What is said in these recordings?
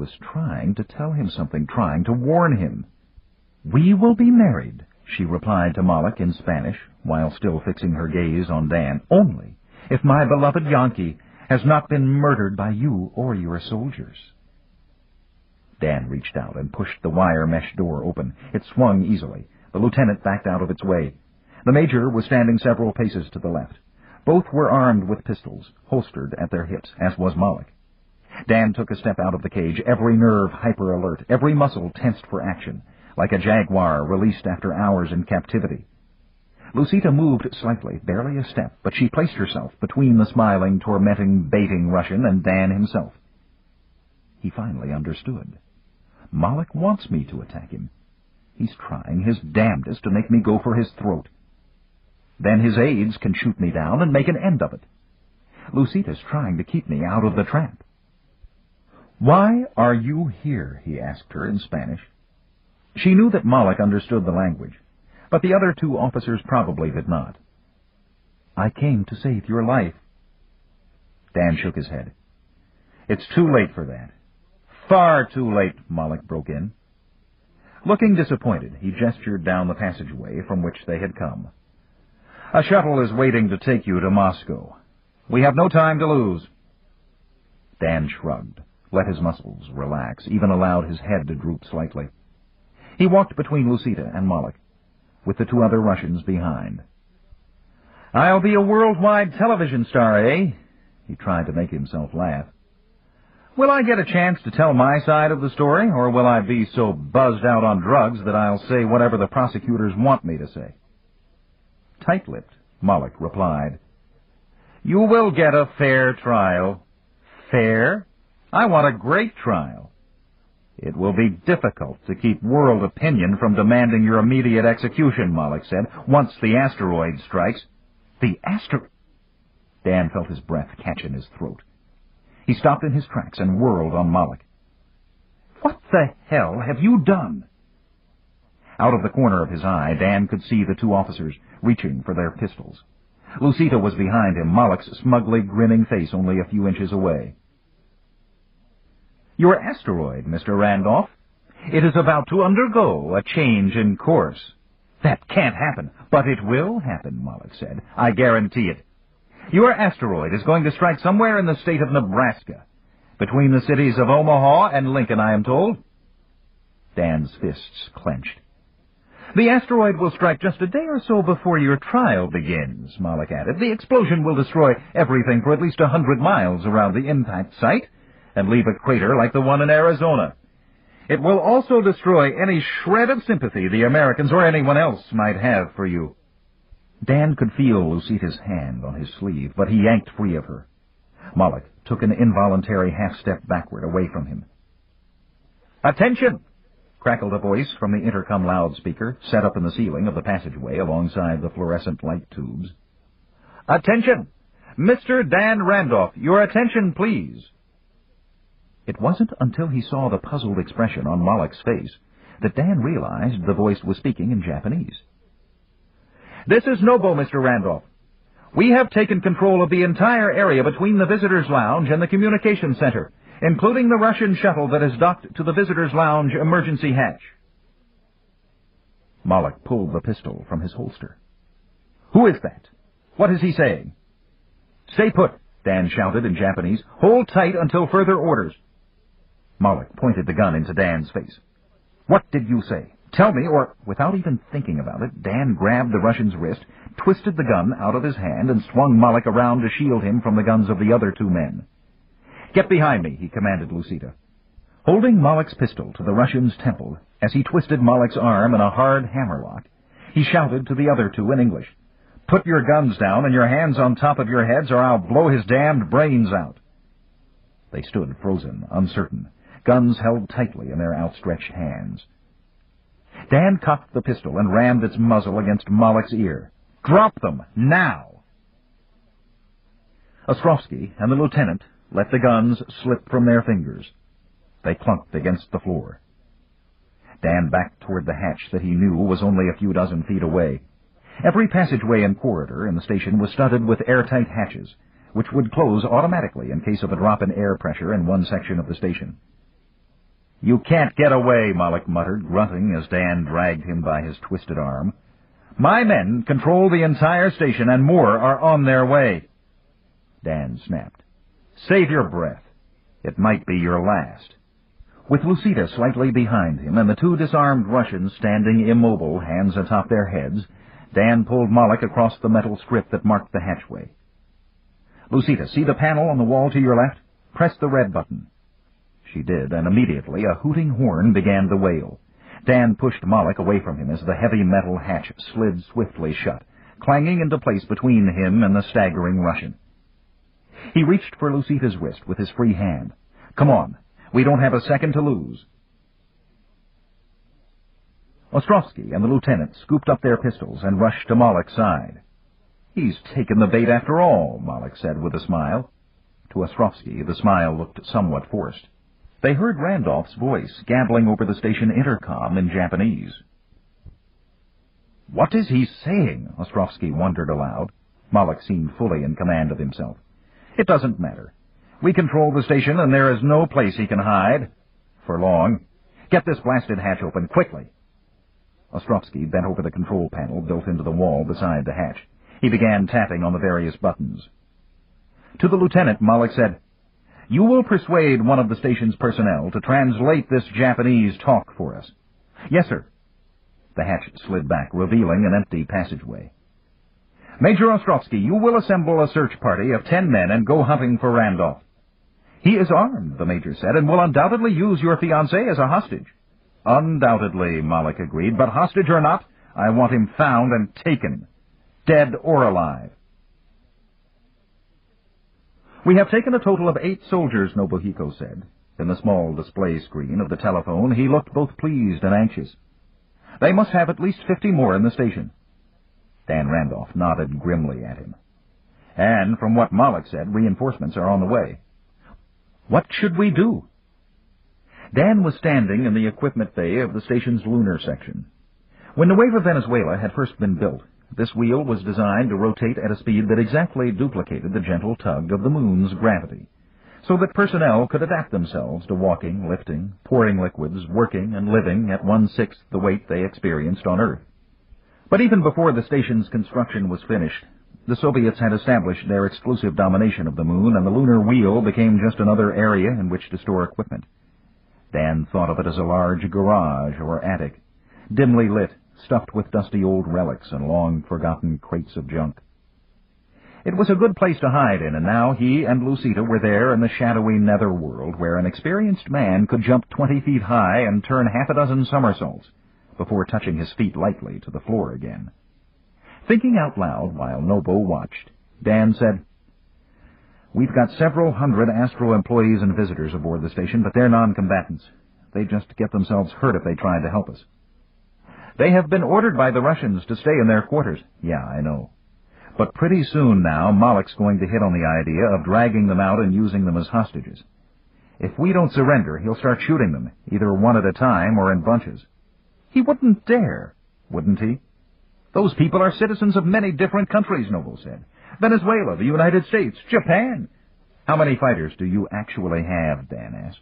was trying to tell him something, trying to warn him. "We will be married," she replied to Moloch in Spanish, while still fixing her gaze on Dan, "only if my beloved Yankee has not been murdered by you or your soldiers." Dan reached out and pushed the wire mesh door open. It swung easily. The lieutenant backed out of its way. The major was standing several paces to the left. Both were armed with pistols, holstered at their hips, as was Moloch. Dan took a step out of the cage, every nerve hyper-alert, every muscle tensed for action, like a jaguar released after hours in captivity. Lucita moved slightly, barely a step, but she placed herself between the smiling, tormenting, baiting Russian and Dan himself. He finally understood. Moloch wants me to attack him. He's trying his damnedest to make me go for his throat. Then his aides can shoot me down and make an end of it. Lucita's trying to keep me out of the trap. "Why are you here?" he asked her in Spanish. She knew that Moloch understood the language, but the other two officers probably did not. "I came to save your life." Dan shook his head. "It's too late for that." "Far too late," Moloch broke in. Looking disappointed, he gestured down the passageway from which they had come. "A shuttle is waiting to take you to Moscow. We have no time to lose." Dan shrugged, let his muscles relax, even allowed his head to droop slightly. He walked between Lucita and Moloch, with the two other Russians behind. "I'll be a worldwide television star, eh?" He tried to make himself laugh. "Will I get a chance to tell my side of the story, or will I be so buzzed out on drugs that I'll say whatever the prosecutors want me to say?" Tight-lipped, Moloch replied, "You will get a fair trial." "Fair? I want a great trial." "It will be difficult to keep world opinion from demanding your immediate execution," Moloch said, "once the asteroid strikes." "The asteroid?" Dan felt his breath catch in his throat. He stopped in his tracks and whirled on Moloch. "What the hell have you done?" Out of the corner of his eye, Dan could see the two officers reaching for their pistols. Lucita was behind him, Moloch's smugly grinning face only a few inches away. "Your asteroid, Mr. Randolph. It is about to undergo a change in course." "That can't happen." "But it will happen," Moloch said. "I guarantee it. Your asteroid is going to strike somewhere in the state of Nebraska, between the cities of Omaha and Lincoln, I am told." Dan's fists clenched. "The asteroid will strike just a day or so before your trial begins," Moloch added. "The explosion will destroy everything for at least 100 miles around the impact site and leave a crater like the one in Arizona. It will also destroy any shred of sympathy the Americans or anyone else might have for you." Dan could feel Lucita's hand on his sleeve, but he yanked free of her. Moloch took an involuntary half-step backward away from him. "Attention!" crackled a voice from the intercom loudspeaker set up in the ceiling of the passageway alongside the fluorescent light tubes. "Attention! Mr. Dan Randolph, your attention, please." It wasn't until he saw the puzzled expression on Moloch's face that Dan realized the voice was speaking in Japanese. "This is Nobo, Mr. Randolph. We have taken control of the entire area between the visitors' lounge and the communication center, including the Russian shuttle that is docked to the visitors' lounge emergency hatch." Moloch pulled the pistol from his holster. "Who is that? What is he saying?" "Stay put," Dan shouted in Japanese. "Hold tight until further orders." Moloch pointed the gun into Dan's face. "What did you say? Tell me, or..." Without even thinking about it, Dan grabbed the Russian's wrist, twisted the gun out of his hand, and swung Moloch around to shield him from the guns of the other two men. "Get behind me," he commanded Lucita. Holding Moloch's pistol to the Russian's temple, as he twisted Moloch's arm in a hard hammerlock, he shouted to the other two in English, "Put your guns down and your hands on top of your heads, or I'll blow his damned brains out." They stood frozen, uncertain, guns held tightly in their outstretched hands. Dan cocked the pistol and rammed its muzzle against Moloch's ear. "Drop them, now!" Ostrovsky and the lieutenant let the guns slip from their fingers. They clunked against the floor. Dan backed toward the hatch that he knew was only a few dozen feet away. Every passageway and corridor in the station was studded with airtight hatches, which would close automatically in case of a drop in air pressure in one section of the station. "You can't get away," Moloch muttered, grunting as Dan dragged him by his twisted arm. "My men control the entire station, and more are on their way." Dan snapped. "Save your breath. It might be your last." With Lucita slightly behind him and the two disarmed Russians standing immobile, hands atop their heads, Dan pulled Moloch across the metal strip that marked the hatchway. "Lucita, see the panel on the wall to your left? Press the red button." She did, and immediately a hooting horn began to wail. Dan pushed Moloch away from him as the heavy metal hatch slid swiftly shut, clanging into place between him and the staggering Russian. He reached for Lucita's wrist with his free hand. "Come on. We don't have a second to lose." Ostrovsky and the lieutenant scooped up their pistols and rushed to Moloch's side. "He's taken the bait after all," Moloch said with a smile. To Ostrovsky, the smile looked somewhat forced. They heard Randolph's voice gabbling over the station intercom in Japanese. "What is he saying?" Ostrovsky wondered aloud. Moloch seemed fully in command of himself. "It doesn't matter. We control the station, and there is no place he can hide. For long. Get this blasted hatch open, quickly." Ostrovsky bent over the control panel built into the wall beside the hatch. He began tapping on the various buttons. To the lieutenant, Moloch said, "You will persuade one of the station's personnel to translate this Japanese talk for us." "Yes, sir." The hatch slid back, revealing an empty passageway. "Major Ostrovsky, you will assemble a search party of 10 men and go hunting for Randolph." "He is armed," the major said, "and will undoubtedly use your fiancée as a hostage." "Undoubtedly," Moloch agreed, "but hostage or not, I want him found and taken, dead or alive." "We have taken a total of 8 soldiers," Nobuhiko said. In the small display screen of the telephone, he looked both pleased and anxious. "They must have at least 50 more in the station." Dan Randolph nodded grimly at him. "And from what Moloch said, reinforcements are on the way." "What should we do?" Dan was standing in the equipment bay of the station's lunar section. When Nueva Venezuela had first been built, this wheel was designed to rotate at a speed that exactly duplicated the gentle tug of the moon's gravity, so that personnel could adapt themselves to walking, lifting, pouring liquids, working, and living at 1/6 the weight they experienced on Earth. But even before the station's construction was finished, the Soviets had established their exclusive domination of the moon, and the lunar wheel became just another area in which to store equipment. Dan thought of it as a large garage or attic, dimly lit, stuffed with dusty old relics and long-forgotten crates of junk. It was a good place to hide in, and now he and Lucita were there in the shadowy netherworld where an experienced man could jump 20 feet high and turn half a dozen somersaults before touching his feet lightly to the floor again. Thinking out loud while Nobo watched, Dan said, "We've got several hundred Astro employees and visitors aboard the station, but they're non-combatants. They'd just get themselves hurt if they tried to help us." "They have been ordered by the Russians to stay in their quarters." "Yeah, I know. But pretty soon now, Moloch's going to hit on the idea of dragging them out and using them as hostages. If we don't surrender, he'll start shooting them, either one at a time or in bunches." "He wouldn't dare." "Wouldn't he? Those people are citizens of many different countries," Noble said. "Venezuela, the United States, Japan." "How many fighters do you actually have?" Dan asked.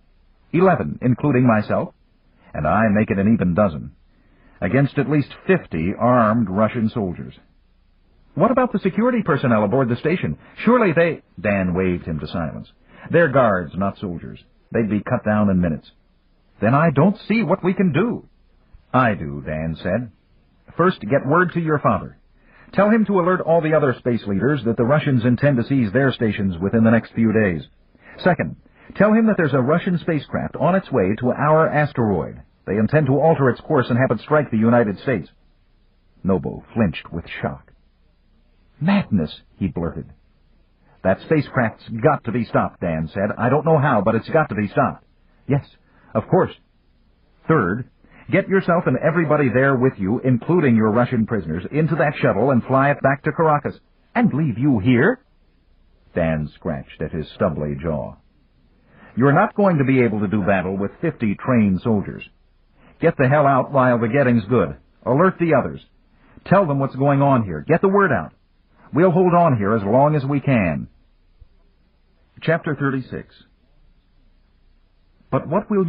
11, including myself, and I make it an even dozen, against at least 50 armed Russian soldiers." "What about the security personnel aboard the station? Surely they—" Dan waved him to silence. "They're guards, not soldiers. They'd be cut down in minutes." "Then I don't see what we can do." "I do," Dan said. "First, get word to your father. Tell him to alert all the other space leaders that the Russians intend to seize their stations within the next few days. Second, tell him that there's a Russian spacecraft on its way to our asteroid. They intend to alter its course and have it strike the United States." Nobo flinched with shock. "Madness," he blurted. "That spacecraft's got to be stopped," Dan said. "I don't know how, but it's got to be stopped." "Yes, of course." "Third, get yourself and everybody there with you, including your Russian prisoners, into that shuttle and fly it back to Caracas." "And leave you here?" Dan scratched at his stubbly jaw. "You're not going to be able to do battle with 50 trained soldiers. Get the hell out while the getting's good. Alert the others. Tell them what's going on here. Get the word out. We'll hold on here as long as we can." Chapter 36. But what will